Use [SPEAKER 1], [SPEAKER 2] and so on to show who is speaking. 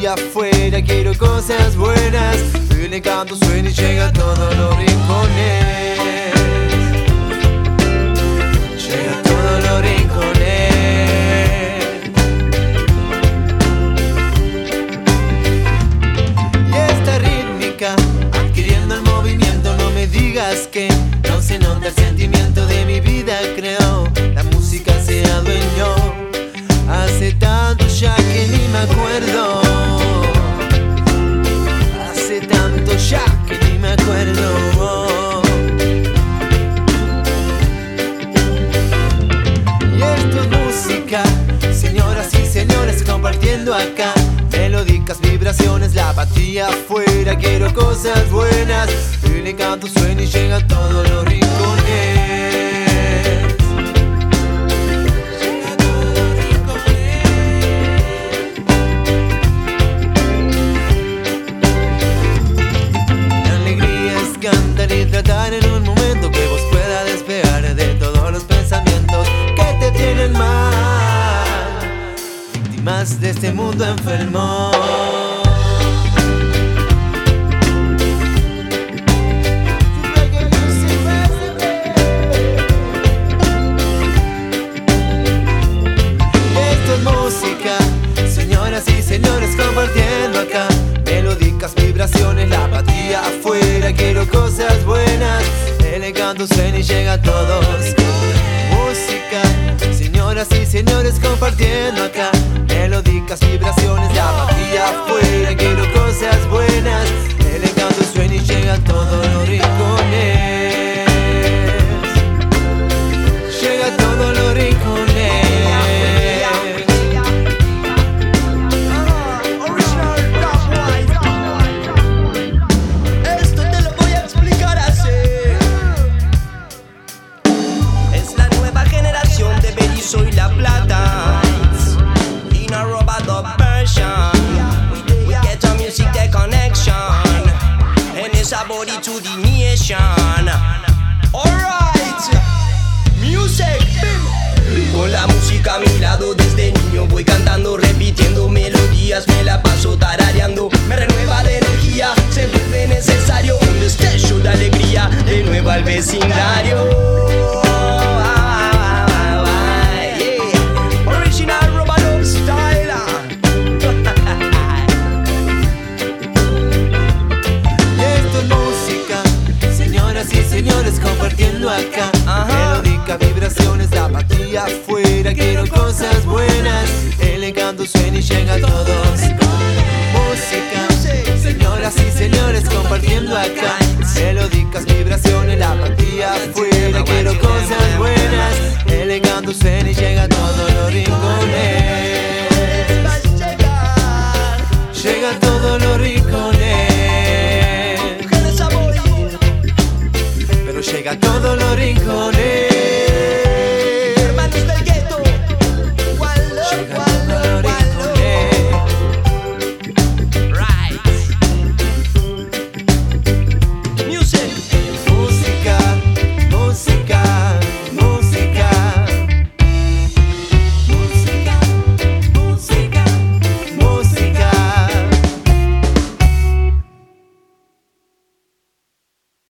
[SPEAKER 1] patilla afuera, quiero cosas buenas. El encanto suena y llega a todos los rincones. Llega a todos los rincones. Y esta rítmica adquiriendo el movimiento, no me digas que no se nota el sentimiento de mi vida, creo. La música se adueñó. Hace tanto ya que ni me acuerdo. Hace tanto ya que ni me acuerdo. Y esto es música, señoras y señores, compartiendo acá. Melódicas vibraciones, la patilla afuera, quiero cosas buenas. El encanto suena y llega a todos los rincones. Cantar y tratar en un momento que vos puedas despegar de todos los pensamientos que te tienen mal, víctimas de este mundo enfermo. Esto es música, señoras y señores, compartiendo acá. Melódicas vibraciones, la patilla afuera, quiero cosas buenas. El encanto suena y llega a todos. Música, señoras y señores, compartiendo acá. Melódicas vibraciones, la patilla afuera, quiero cosas buenas. El encanto suena y llega a todos los rincones. Llega a todos los rincones.
[SPEAKER 2] Soy La Plata, in a robot of version. We get our music, the connection, and it's a body to the nation. Alright, music. Con la música a mi lado desde niño voy cantando, repitiendo melodías, me la paso tarareando. Me renueva de energía, se vuelve necesario un destello de alegría, de nuevo al vecindario.
[SPEAKER 1] Señores, compartiendo acá. Melódica vibraciones, la patilla afuera, quiero cosas buenas. El encanto suena y llega a todos. Música, señoras y señores, compartiendo acá. Melódicas vibraciones, la patilla afuera, quiero cosas buenas. El encanto suena y llega a todos los rincones. Llega a todos los rincones. Llega a todos los rincones.